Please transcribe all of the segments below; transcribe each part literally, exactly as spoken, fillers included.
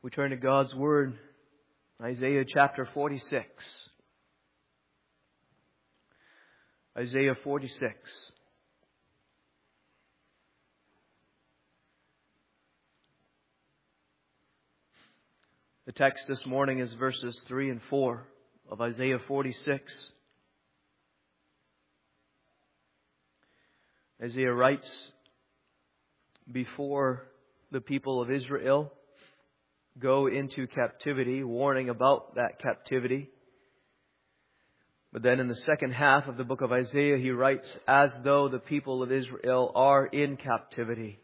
We turn to God's Word, Isaiah chapter forty-six. Isaiah forty-six. The text this morning is verses three and four of Isaiah forty-six. Isaiah writes before the people of Israel go into captivity, warning about that captivity. But then in the second half of the book of Isaiah, he writes as though the people of Israel are in captivity.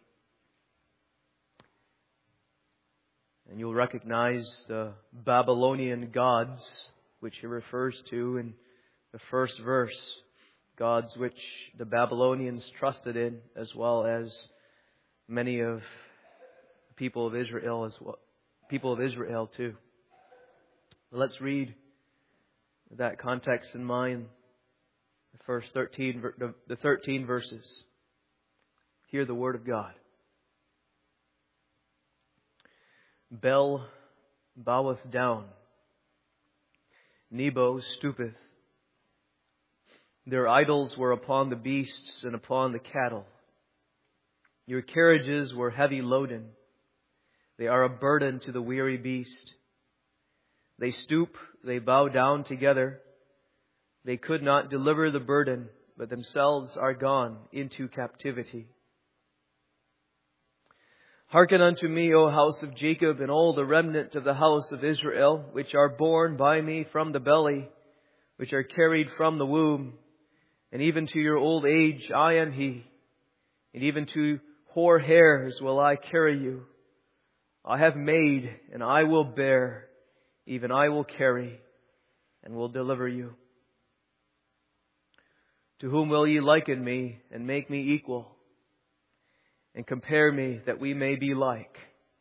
And you'll recognize the Babylonian gods, which he refers to in the first verse. Gods which the Babylonians trusted in, as well as many of the people of Israel as well. People of Israel too. Let's read with that context in mind. The first thirteen, the thirteen verses. Hear the word of God. Bel boweth down, Nebo stoopeth. Their idols were upon the beasts and upon the cattle. Your carriages were heavy loaden. They are a burden to the weary beast. They stoop, they bow down together. They could not deliver the burden, but themselves are gone into captivity. Hearken unto me, O house of Jacob, and all the remnant of the house of Israel, which are born by me from the belly, which are carried from the womb. And even to your old age I am He, and even to hoar hairs will I carry you. I have made, and I will bear, even I will carry, and will deliver you. To whom will ye liken me, and make me equal, and compare me, that we may be like?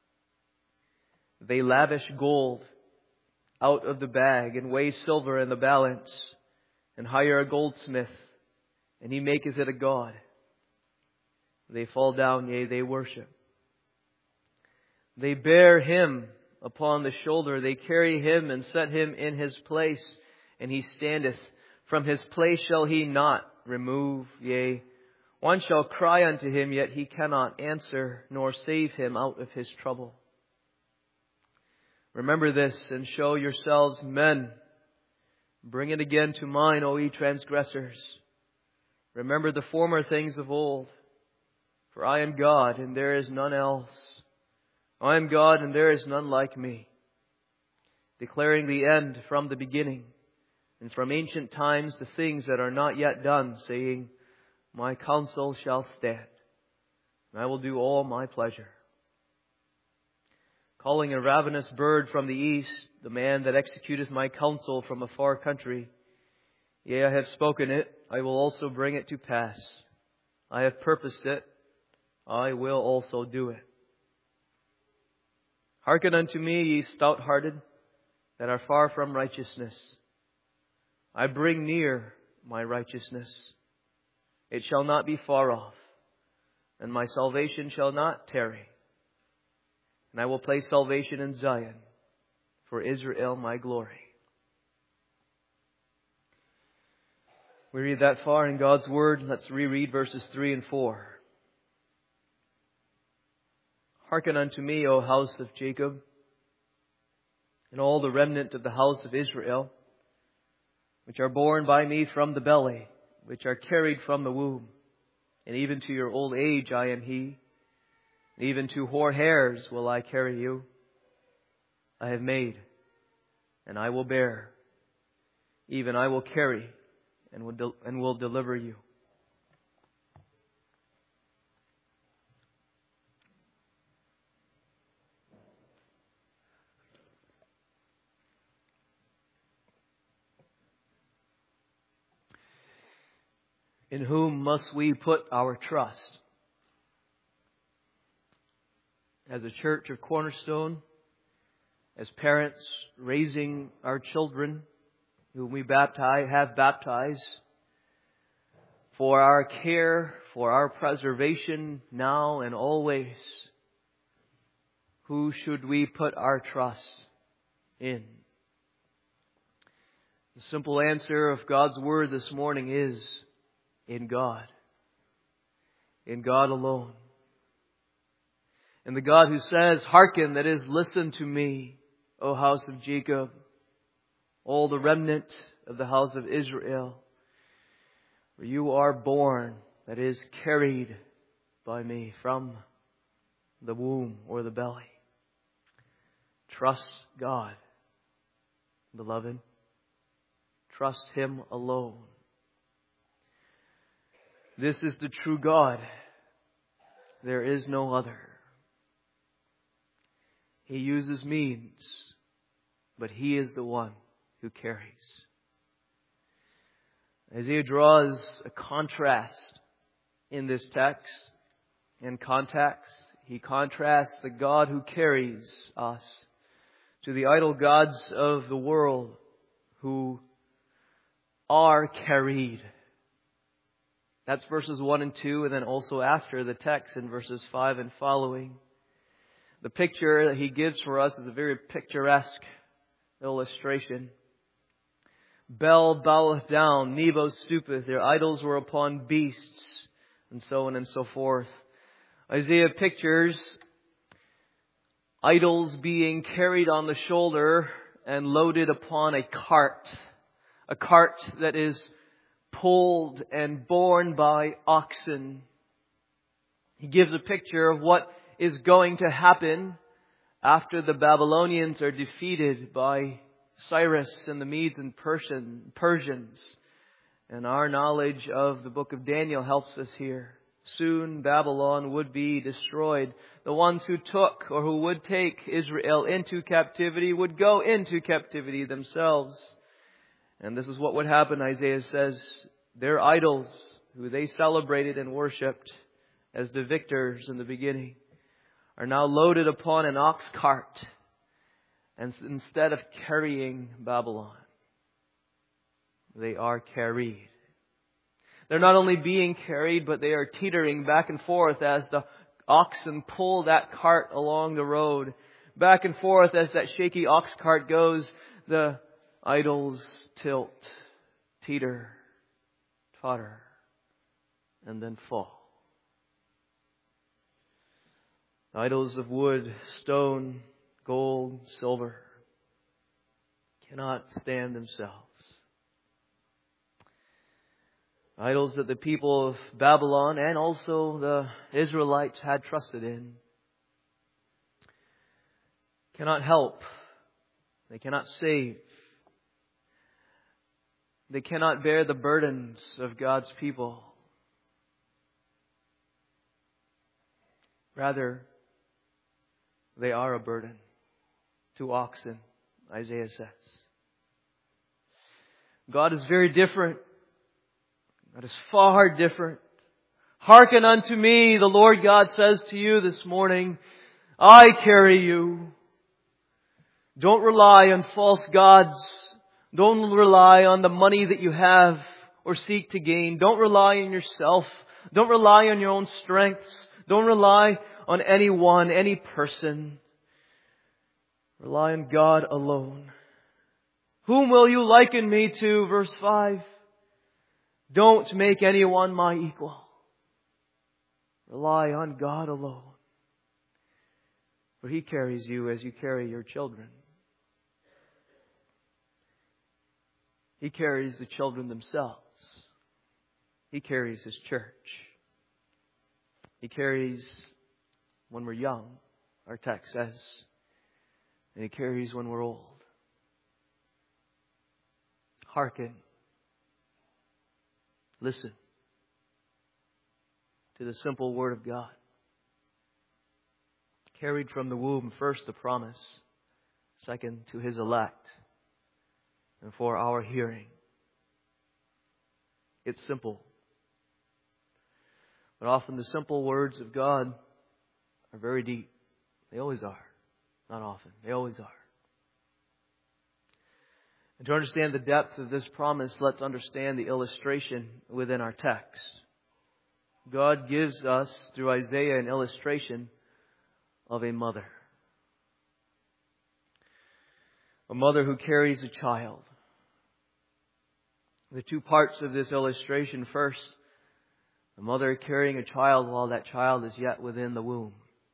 They lavish gold out of the bag, and weigh silver in the balance, and hire a goldsmith, and he maketh it a god. They fall down, yea, they worship. They bear him upon the shoulder. They carry him and set him in his place. And he standeth. From his place shall he not remove. Yea, one shall cry unto him, yet he cannot answer, nor save him out of his trouble. Remember this, and show yourselves men. Bring it again to mind, O ye transgressors. Remember the former things of old. For I am God, and there is none else. I am God, and there is none like me, declaring the end from the beginning, and from ancient times the things that are not yet done, saying, my counsel shall stand, and I will do all my pleasure. Calling a ravenous bird from the east, the man that executeth my counsel from a far country. Yea, I have spoken it, I will also bring it to pass. I have purposed it, I will also do it. Hearken unto me, ye stout-hearted, that are far from righteousness. I bring near my righteousness. It shall not be far off, and my salvation shall not tarry. And I will place salvation in Zion, for Israel my glory. We read that far in God's Word. Let's reread verses three and four. Hearken unto me, O house of Jacob, and all the remnant of the house of Israel, which are born by me from the belly, which are carried from the womb. And even to your old age I am He, and even to hoar hairs will I carry you. I have made, and I will bear, even I will carry, and will, del- and will deliver you. In whom must we put our trust? As a church of Cornerstone, as parents raising our children whom we baptize, have baptized, for our care, for our preservation now and always, Who should we put our trust in? The simple answer of God's Word this morning is in God. In God alone. And the God who says, "Hearken, that is, listen to me, O house of Jacob, all the remnant of the house of Israel. For you are born, that is, carried by me from the womb or the belly." Trust God, beloved. Trust Him alone. This is the true God. There is no other. He uses means, but He is the one who carries. Isaiah draws a contrast in this text. In context, he contrasts the God who carries us to the idol gods of the world who are carried. That's verses one and two, and then also after the text in verses five and following. The picture that he gives for us is a very picturesque illustration. Bel boweth down, Nebo stoopeth. Their idols were upon beasts, and so on and so forth. Isaiah pictures idols being carried on the shoulder and loaded upon a cart. A cart that is pulled and borne by oxen. He gives a picture of what is going to happen after the Babylonians are defeated by Cyrus and the Medes and Persian, Persians. And our knowledge of the book of Daniel helps us here. Soon Babylon would be destroyed. The ones who took or who would take Israel into captivity would go into captivity themselves. And this is what would happen, Isaiah says. Their idols, who they celebrated and worshipped as the victors in the beginning, are now loaded upon an ox cart. And instead of carrying Babylon, they are carried. They're not only being carried, but they are teetering back and forth as the oxen pull that cart along the road. Back and forth as that shaky ox cart goes, the idols tilt, teeter, totter, and then fall. Idols of wood, stone, gold, silver cannot stand themselves. Idols that the people of Babylon and also the Israelites had trusted in cannot help. They cannot save. They cannot bear the burdens of God's people. Rather, they are a burden to oxen, Isaiah says. God is very different. God is far different. Hearken unto me, the Lord God says to you this morning, I carry you. Don't rely on false gods. Don't rely on the money that you have or seek to gain. Don't rely on yourself. Don't rely on your own strengths. Don't rely on anyone, any person. Rely on God alone. Whom will you liken me to? Verse five. Don't make anyone my equal. Rely on God alone. For He carries you as you carry your children. He carries the children themselves. He carries His church. He carries when we're young, our text says. And He carries when we're old. Hearken. Listen to the simple Word of God. Carried from the womb, first the promise. Second, to His elect. And for our hearing. It's simple. But often the simple words of God are very deep. They always are. Not often. They always are. And to understand the depth of this promise, let's understand the illustration within our text. God gives us, through Isaiah, an illustration of a mother. A mother who carries a child. The two parts of this illustration. First, a mother carrying a child while that child is yet within the womb.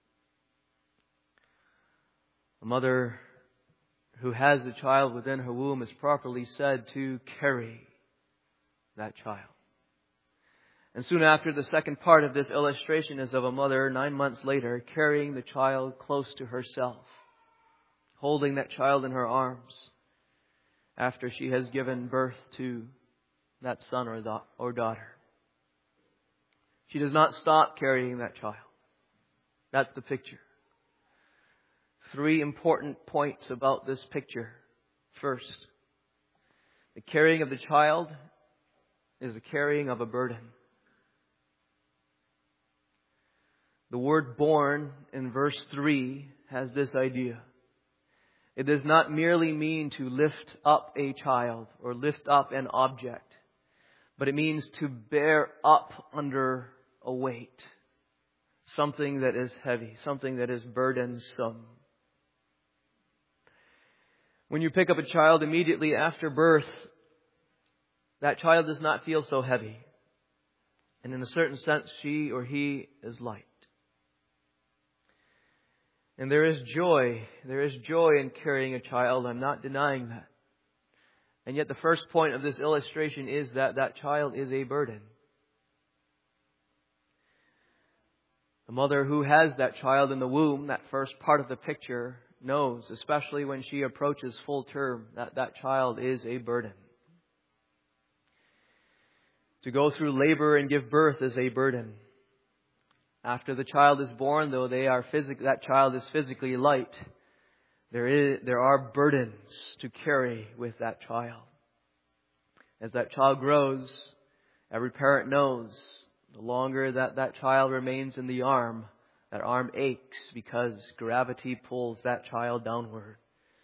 A mother who has a child within her womb is properly said to carry that child. And soon after, the second part of this illustration is of a mother nine months later carrying the child close to herself, holding that child in her arms after she has given birth to that son or, da- or daughter. She does not stop carrying that child. That's the picture. Three important points about this picture. First, the carrying of the child is the carrying of a burden. The word born in verse three has this idea. It does not merely mean to lift up a child or lift up an object, but it means to bear up under a weight. Something that is heavy, something that is burdensome. When you pick up a child immediately after birth, that child does not feel so heavy. And in a certain sense, she or he is light. And there is joy. There is joy in carrying a child. I'm not denying that. And yet the first point of this illustration is that that child is a burden. The mother who has that child in the womb, that first part of the picture, knows, especially when she approaches full term, that that child is a burden. To go through labor and give birth is a burden. After the child is born, though they are physic- that child is physically light, there is there are burdens to carry with that child. As that child grows, every parent knows, the longer that that child remains in the arm, that arm aches because gravity pulls that child downward.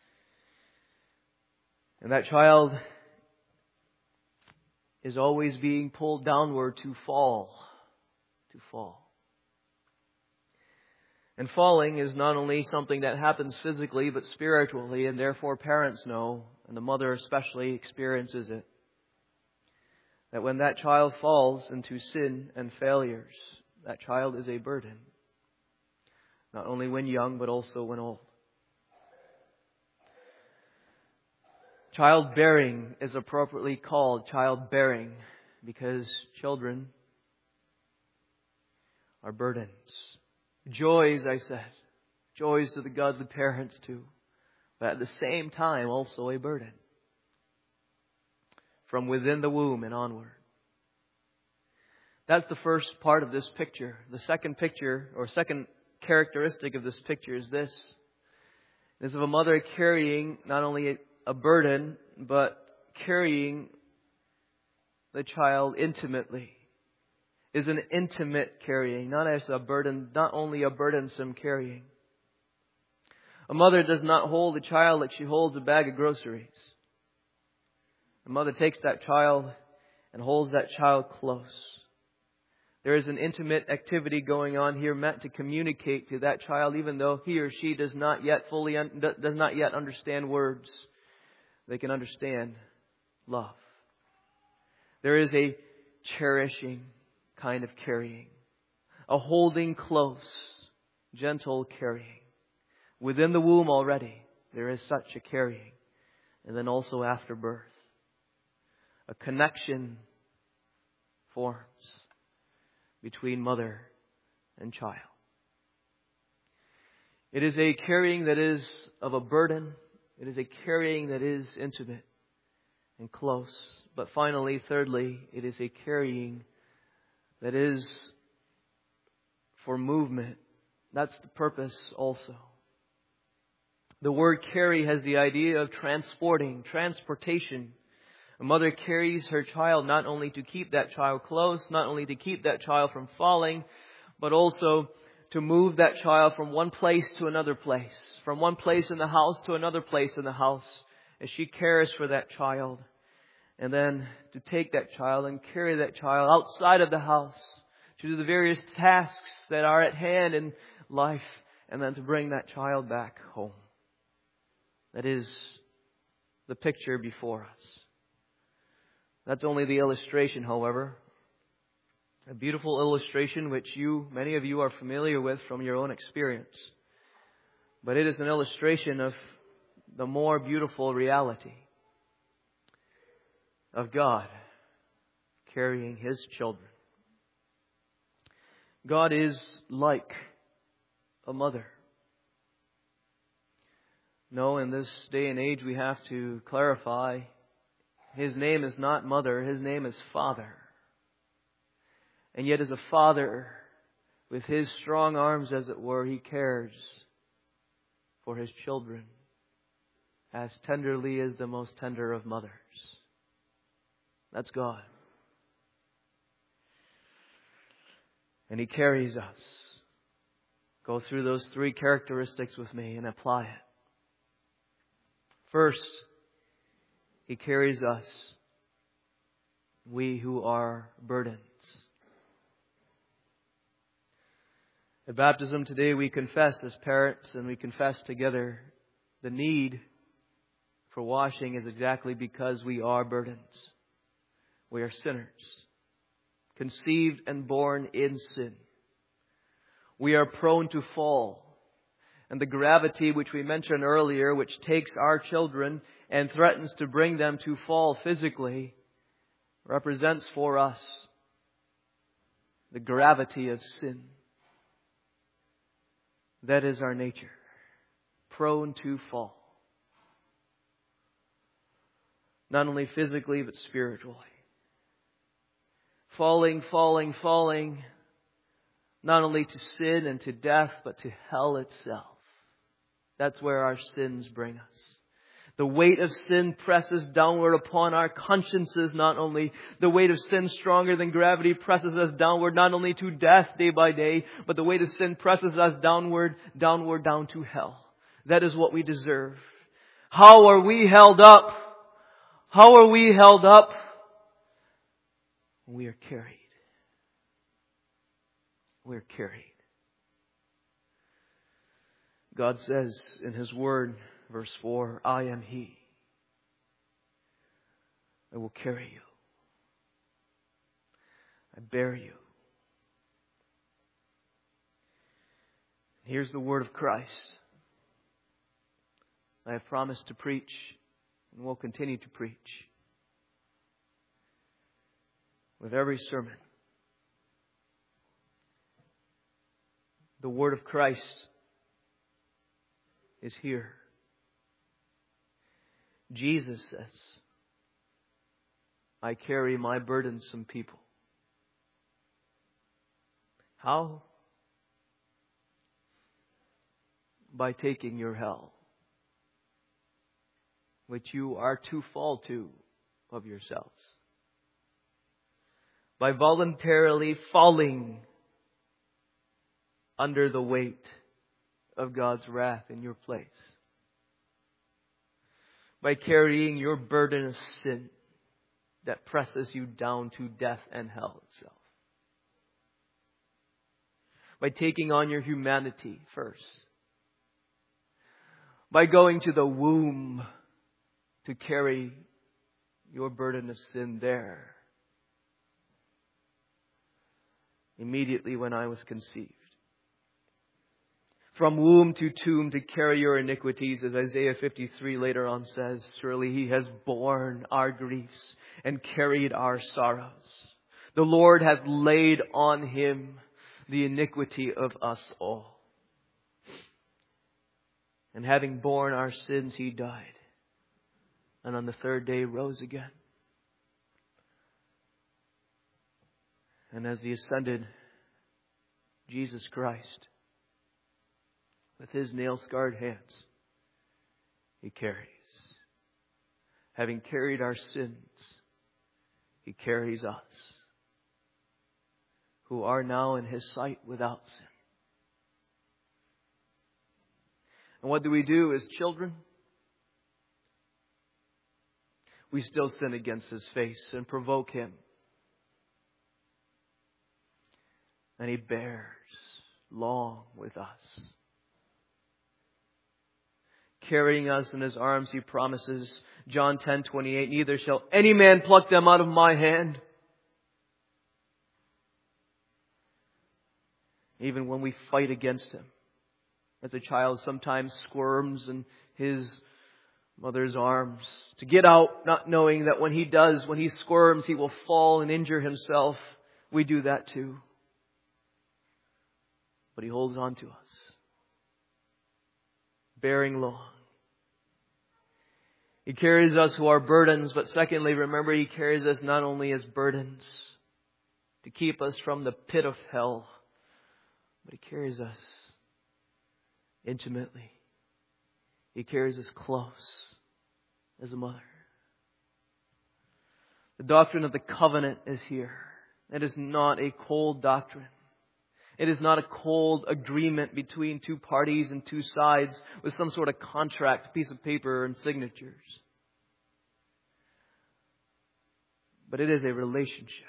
And that child is always being pulled downward to fall, to fall. And falling is not only something that happens physically, but spiritually, and therefore parents know, and the mother especially experiences it, that when that child falls into sin and failures, that child is a burden. Not only when young, but also when old. Childbearing is appropriately called childbearing because children are burdens. Joys, I said. Joys to the godly parents too. But at the same time, also a burden. From within the womb and onward. That's the first part of this picture. The second picture, or second characteristic of this picture is this. Is of a mother carrying not only a burden, but carrying the child intimately. Is an intimate carrying, not as a burden, not only a burdensome carrying. A mother does not hold a child like she holds a bag of groceries. A mother takes that child and holds that child close. There is an intimate activity going on here meant to communicate to that child, even though he or she does not yet fully un- does not yet understand words. They can understand love. There is a cherishing kind of carrying, a holding close, gentle carrying. Within the womb already, there is such a carrying, and then also after birth, a connection forms between mother and child. It is a carrying that is of a burden. It is a carrying that is intimate and close. But finally, thirdly, it is a carrying that is for movement. That's the purpose also. The word carry has the idea of transporting, transportation. A mother carries her child not only to keep that child close, not only to keep that child from falling, but also to move that child from one place to another place, from one place in the house to another place in the house, as she cares for that child. And then to take that child and carry that child outside of the house to do the various tasks that are at hand in life, and then to bring that child back home. That is the picture before us. That's only the illustration, however. A beautiful illustration which you, many of you are familiar with from your own experience. But it is an illustration of the more beautiful reality of God carrying His children. God is like a mother. No, in this day and age we have to clarify, His name is not mother, His name is Father. And yet as a father, with His strong arms as it were, He cares for His children as tenderly as the most tender of mothers. That's God. And He carries us. Go through those three characteristics with me and apply it. First, He carries us, we who are burdens. At baptism today we confess as parents, and we confess together the need for washing is exactly because we are burdens. We are sinners, conceived and born in sin. We are prone to fall. And the gravity which we mentioned earlier, which takes our children and threatens to bring them to fall physically, represents for us the gravity of sin. That is our nature, prone to fall. Not only physically, but spiritually. Falling, falling, falling, not only to sin and to death, but to hell itself. That's where our sins bring us. The weight of sin presses downward upon our consciences, not only. The weight of sin stronger than gravity presses us downward, not only to death day by day, but the weight of sin presses us downward, downward, down to hell. That is what we deserve. How are we held up? How are we held up? We are carried. We are carried. God says in His Word, verse four, I am He. I will carry you. I bear you. Here's the word of Christ. I have promised to preach and will continue to preach. With every sermon, the word of Christ is here. Jesus says, I carry my burdensome people. How? By taking your hell, which you are to fall to of yourselves. By voluntarily falling under the weight of God's wrath in your place. By carrying your burden of sin that presses you down to death and hell itself. By taking on your humanity first. By going to the womb to carry your burden of sin there. Immediately when I was conceived. From womb to tomb to carry your iniquities, as Isaiah fifty-three later on says, surely He has borne our griefs and carried our sorrows. The Lord hath laid on Him the iniquity of us all. And having borne our sins, He died. And on the third day rose again. And as the ascended Jesus Christ, with His nail-scarred hands, He carries. Having carried our sins, He carries us, who are now in His sight without sin. And what do we do as children? We still sin against His face and provoke Him. And He bears long with us, carrying us in His arms, He promises, John ten twenty-eight, neither shall any man pluck them out of my hand. Even when we fight against Him, as a child sometimes squirms in his mother's arms to get out, not knowing that when he does, when he squirms, he will fall and injure himself. We do that too. But He holds on to us, bearing long. He carries us who are burdens, but secondly, remember, He carries us not only as burdens to keep us from the pit of hell, but He carries us intimately. He carries us close as a mother. The doctrine of the covenant is here. It is not a cold doctrine. It is not a cold agreement between two parties and two sides with some sort of contract, piece of paper and signatures. But it is a relationship.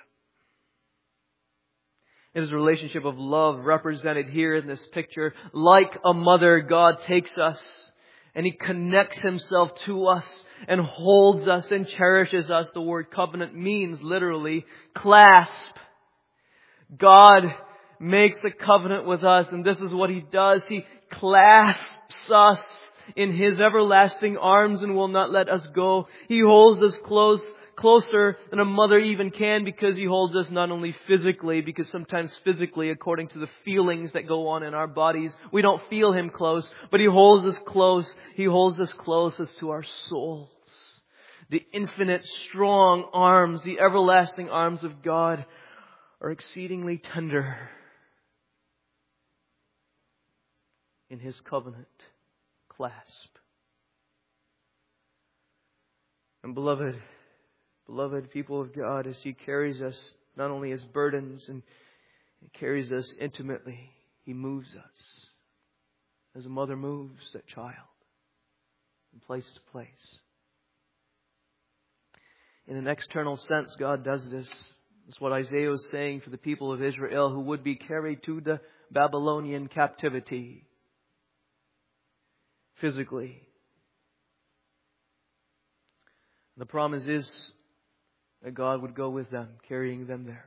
It is a relationship of love represented here in this picture. Like a mother, God takes us and He connects Himself to us and holds us and cherishes us. The word covenant means literally clasp. God makes the covenant with us, and this is what He does. He clasps us in His everlasting arms and will not let us go. He holds us close, closer than a mother even can, because He holds us not only physically, because sometimes physically, according to the feelings that go on in our bodies, we don't feel Him close, but He holds us close. He holds us close as to our souls. The infinite, strong arms, the everlasting arms of God are exceedingly tender in His covenant clasp. And beloved, beloved people of God, as He carries us not only as burdens, and He carries us intimately, He moves us as a mother moves that child from place to place. In an external sense, God does this. It's what Isaiah was saying for the people of Israel who would be carried to the Babylonian captivity physically. The promise is that God would go with them, carrying them there.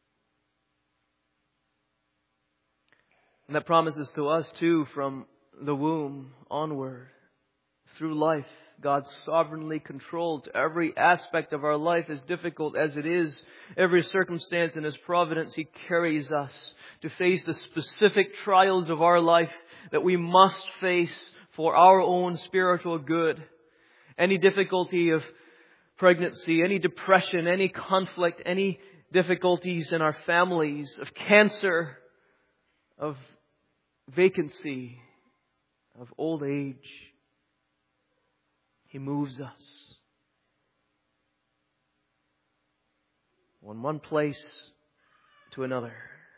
And that promises to us too, from the womb onward, through life. God sovereignly controls every aspect of our life, as difficult as it is. Every circumstance in His providence, He carries us to face the specific trials of our life that we must face for our own spiritual good. Any difficulty of pregnancy, any depression, any conflict, any difficulties in our families, of cancer, of vacancy, of old age. He moves us from one place to another.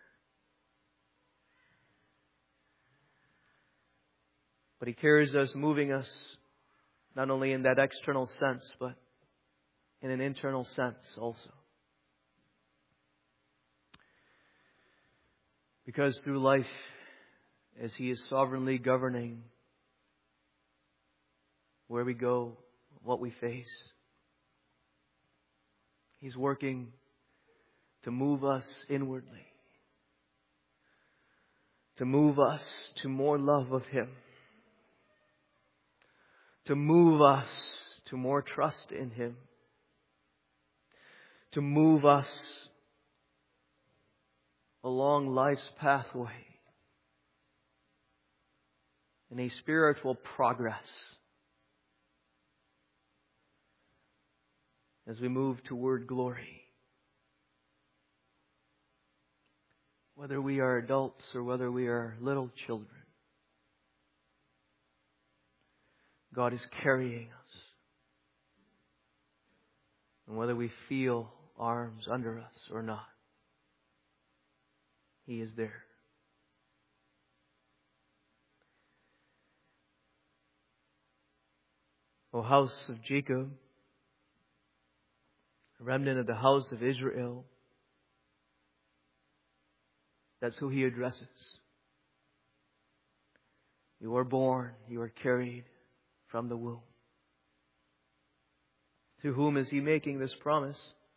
But He carries us, moving us, not only in that external sense, but in an internal sense also. Because through life, as He is sovereignly governing where we go, what we face, He's working to move us inwardly, to move us to more love of Him, to move us to more trust in Him, to move us along life's pathway in a spiritual progress as we move toward glory. Whether we are adults or whether we are little children, God is carrying us. And whether we feel arms under us or not, He is there. O house of Jacob, a remnant of the house of Israel, that's who He addresses. You are born, you are carried from the womb. To whom is He making this promise?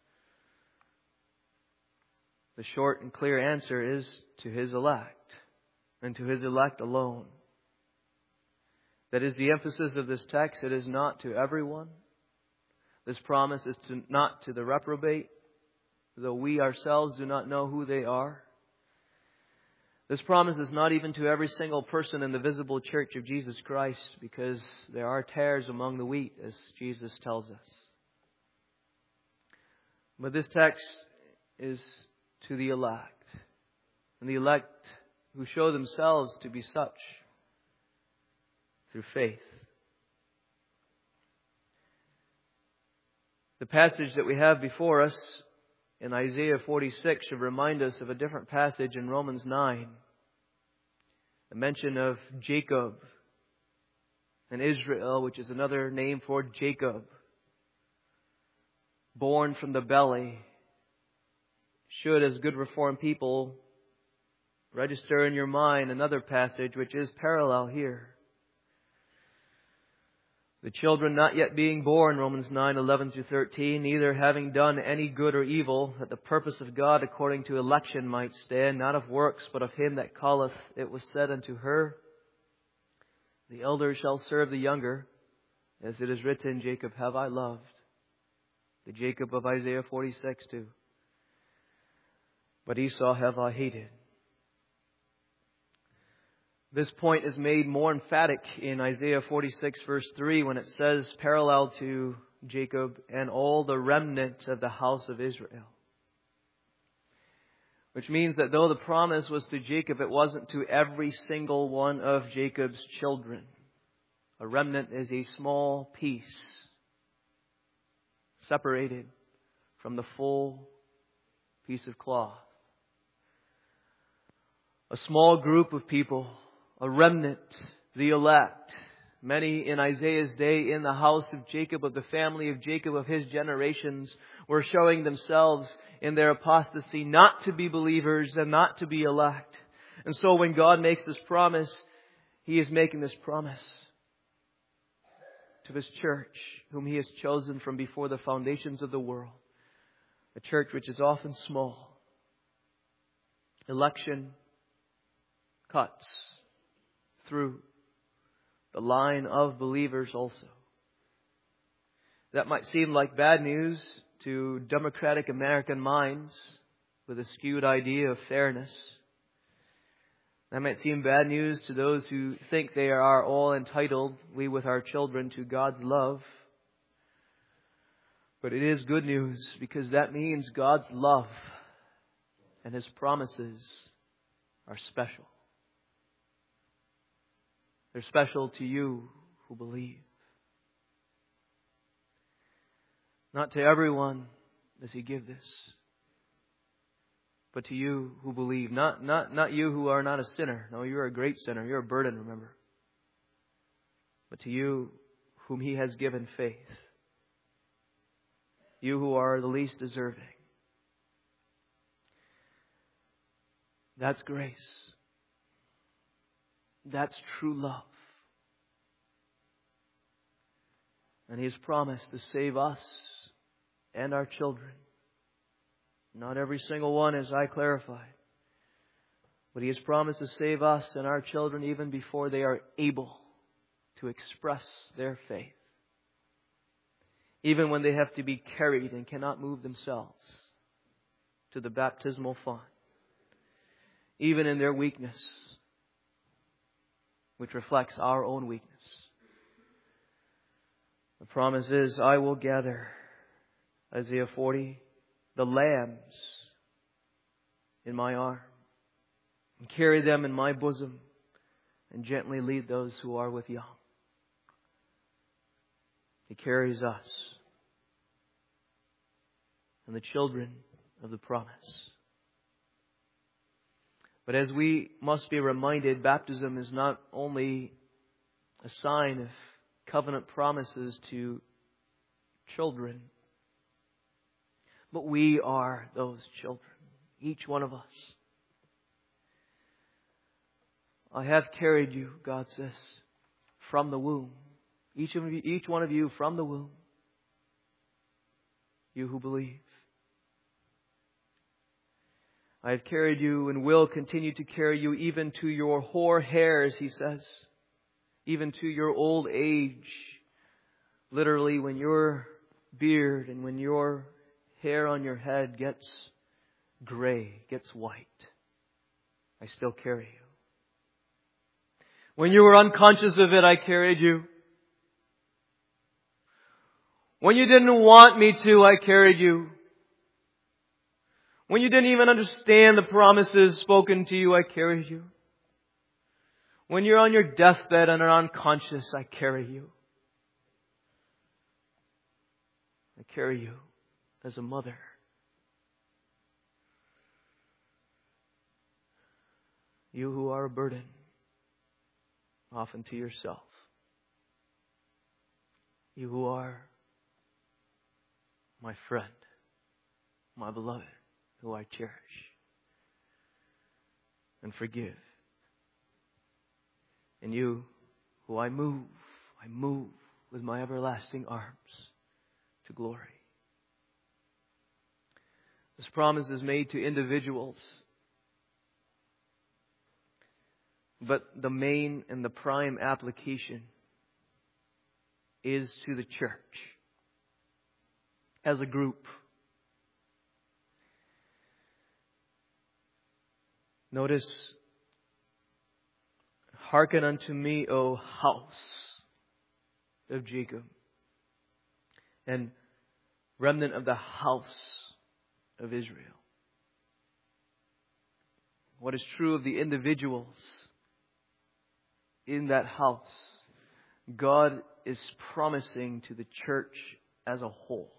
The short and clear answer is to His elect, and to His elect alone. That is the emphasis of this text. It is not to everyone. This promise is to, not to the reprobate, though we ourselves do not know who they are. This promise is not even to every single person in the visible church of Jesus Christ, because there are tares among the wheat, as Jesus tells us. But this text is to the elect, and the elect who show themselves to be such through faith. The passage that we have before us in Isaiah forty-six should remind us of a different passage in Romans nine. The mention of Jacob and Israel, which is another name for Jacob, born from the belly, should, as good Reformed people, register in your mind another passage which is parallel here. The children not yet being born, Romans nine, eleven through thirteen, neither having done any good or evil, that the purpose of God according to election might stand, not of works, but of Him that calleth. It was said unto her, the elder shall serve the younger, as it is written, Jacob have I loved. The Jacob of Isaiah forty-six too. But Esau have I hated. This point is made more emphatic in Isaiah forty-six verse three when it says, parallel to Jacob and all the remnant of the house of Israel. Which means that though the promise was to Jacob, it wasn't to every single one of Jacob's children. A remnant is a small piece separated from the full piece of cloth. A small group of people, a remnant, the elect. Many in Isaiah's day in the house of Jacob, of the family of Jacob, of his generations, were showing themselves in their apostasy not to be believers and not to be elect. And so when God makes this promise, He is making this promise to His church, whom He has chosen from before the foundations of the world. A church which is often small. Election cuts through the line of believers also. That might seem like bad news to democratic American minds with a skewed idea of fairness. That might seem bad news to those who think they are all entitled, we with our children, to God's love. But it is good news, because that means God's love and His promises are special. They're special to you who believe. Not to everyone does He give this, but to you who believe. Not, not, not you who are not a sinner. No, you're a great sinner. You're a burden, remember. But to you whom He has given faith. You who are the least deserving. That's grace. That's true love. And He has promised to save us and our children. Not every single one, as I clarified. But He has promised to save us and our children even before they are able to express their faith. Even when they have to be carried and cannot move themselves to the baptismal font. Even in their weakness, which reflects our own weakness. The promise is, I will gather, Isaiah forty, the lambs in my arm, and carry them in my bosom, and gently lead those who are with young. He carries us and the children of the promise. But as we must be reminded, baptism is not only a sign of covenant promises to children, but we are those children, each one of us. I have carried you, God says, from the womb. Each of you, each one of you from the womb. You who believe. I have carried you and will continue to carry you even to your hoar hairs, he says. Even to your old age. Literally, when your beard and when your hair on your head gets gray, gets white, I still carry you. When you were unconscious of it, I carried you. When you didn't want me to, I carried you. When you didn't even understand the promises spoken to you, I carried you. When you're on your deathbed and are unconscious, I carry you. I carry you as a mother. You who are a burden, often to yourself. You who are my friend, my beloved, who I cherish and forgive. And you who I move, I move with my everlasting arms to glory. This promise is made to individuals, but the main and the prime application is to the church as a group. Notice, hearken unto me, O house of Jacob, and remnant of the house of Israel. What is true of the individuals in that house, God is promising to the church as a whole.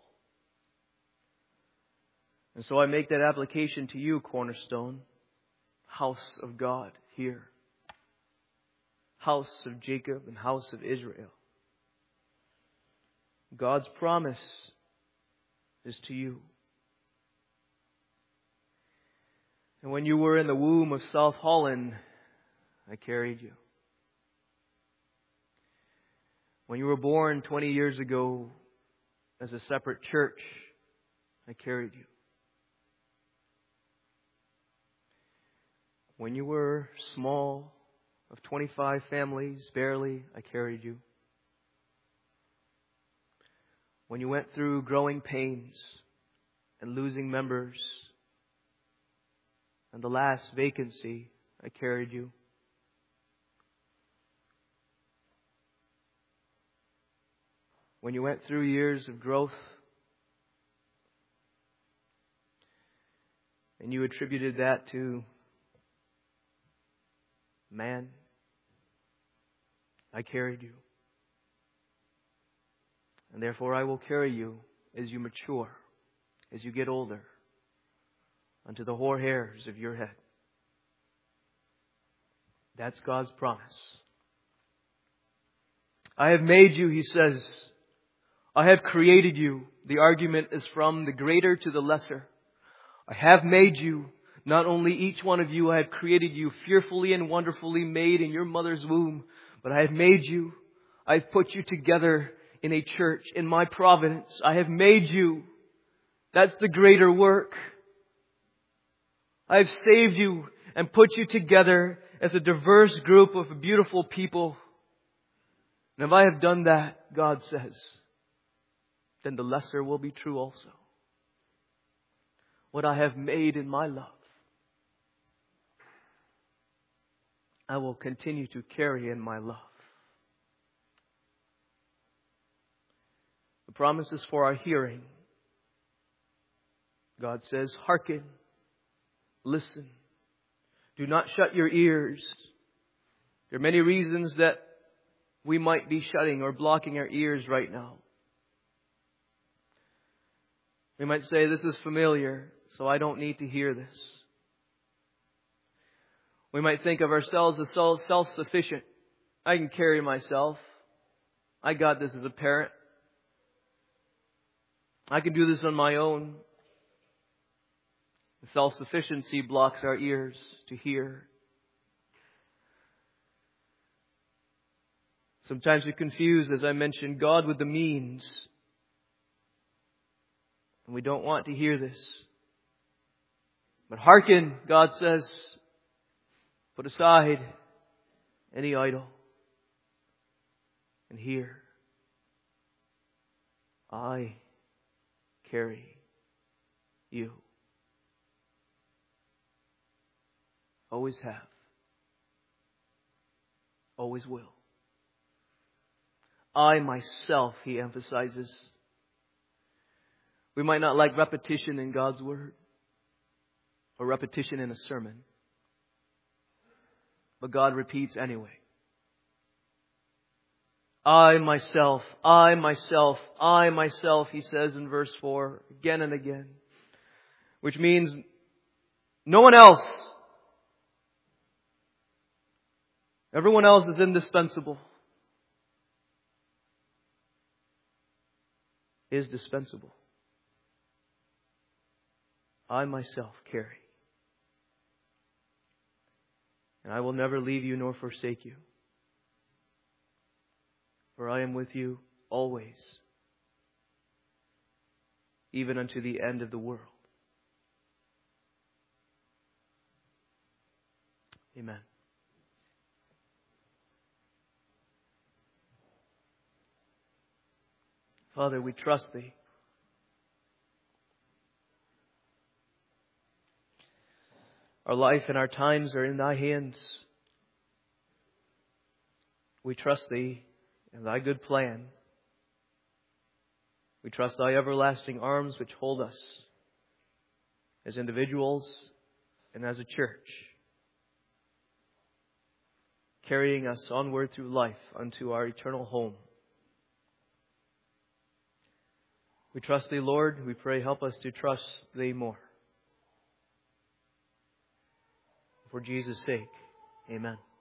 And so I make that application to you, Cornerstone, house of God here. House of Jacob and house of Israel. God's promise is to you. And when you were in the womb of South Holland, I carried you. When you were born twenty years ago as a separate church, I carried you. When you were small, of twenty-five families, barely, I carried you. When you went through growing pains and losing members and the last vacancy, I carried you. When you went through years of growth and you attributed that to man, I carried you. And therefore I will carry you as you mature, as you get older, unto the hoar hairs of your head. That's God's promise. I have made you, he says. I have created you. The argument is from the greater to the lesser. I have made you. Not only each one of you, I have created you fearfully and wonderfully made in your mother's womb, but I have made you. I've put you together in a church, in my providence. I have made you. That's the greater work. I have saved you and put you together as a diverse group of beautiful people. And if I have done that, God says, then the lesser will be true also. What I have made in my love, I will continue to carry in my love. The promise is for our hearing. God says, hearken, listen. Do not shut your ears. There are many reasons that we might be shutting or blocking our ears right now. We might say, this is familiar, so I don't need to hear this. We might think of ourselves as self-sufficient. I can carry myself. I got this as a parent. I can do this on my own. Self-sufficiency blocks our ears to hear. Sometimes we confuse, as I mentioned, God with the means. And we don't want to hear this. But hearken, God says, put aside any idol and hear. I carry you. Always have. Always will. I myself, he emphasizes. We might not like repetition in God's Word or repetition in a sermon, but God repeats anyway. I myself, I myself, I myself, he says in verse four, again and again. Which means no one else. Everyone else is indispensable. Is dispensable. I myself carry. And I will never leave you nor forsake you. For I am with you always, even unto the end of the world. Amen. Father, we trust Thee. Our life and our times are in Thy hands. We trust Thee and Thy good plan. We trust Thy everlasting arms which hold us as individuals and as a church, carrying us onward through life unto our eternal home. We trust Thee, Lord. We pray, help us to trust Thee more. For Jesus' sake, amen.